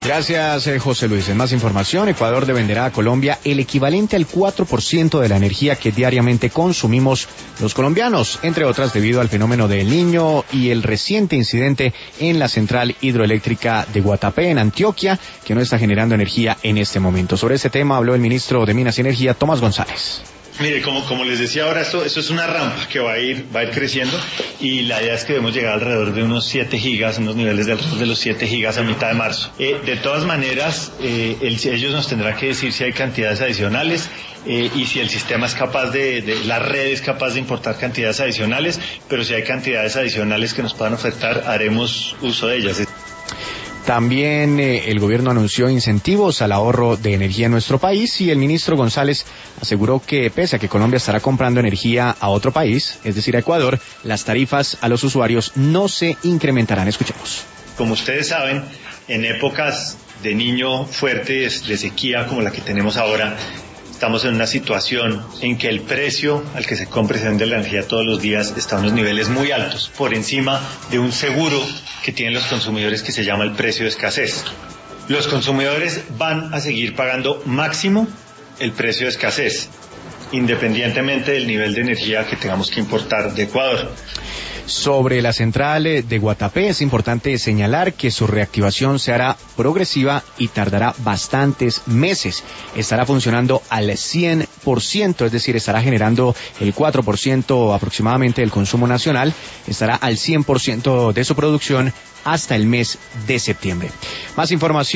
Gracias, José Luis. En más información, Ecuador le venderá a Colombia el equivalente al 4% de la energía que diariamente consumimos los colombianos, entre otras debido al fenómeno del Niño y el reciente incidente en la central hidroeléctrica de Guatapé, en Antioquia, que no está generando energía en este momento. Sobre este tema habló el ministro de Minas y Energía, Tomás González. Mire, como les decía ahora, esto es una rampa que va a ir creciendo, y la idea es que debemos llegar alrededor de unos 7 gigas, unos niveles de alrededor de los 7 gigas a mitad de marzo. De todas maneras, ellos nos tendrán que decir si hay cantidades adicionales y si el sistema es capaz la red es capaz de importar cantidades adicionales, pero si hay cantidades adicionales que nos puedan ofertar, haremos uso de ellas. También el gobierno anunció incentivos al ahorro de energía en nuestro país, y el ministro González aseguró que pese a que Colombia estará comprando energía a otro país, es decir, a Ecuador, las tarifas a los usuarios no se incrementarán. Escuchemos. Como ustedes saben, en épocas de Niño fuertes, de sequía como la que tenemos ahora, estamos en una situación en que el precio al que se compra y se vende la energía todos los días está a unos niveles muy altos, por encima de un seguro que tienen los consumidores que se llama el precio de escasez. Los consumidores van a seguir pagando máximo el precio de escasez, independientemente del nivel de energía que tengamos que importar de Ecuador. Sobre la central de Guatapé, es importante señalar que su reactivación se hará progresiva y tardará bastantes meses. Estará funcionando al 100%, es decir, estará generando el 4% aproximadamente del consumo nacional, estará al 100% de su producción hasta el mes de septiembre. Más información.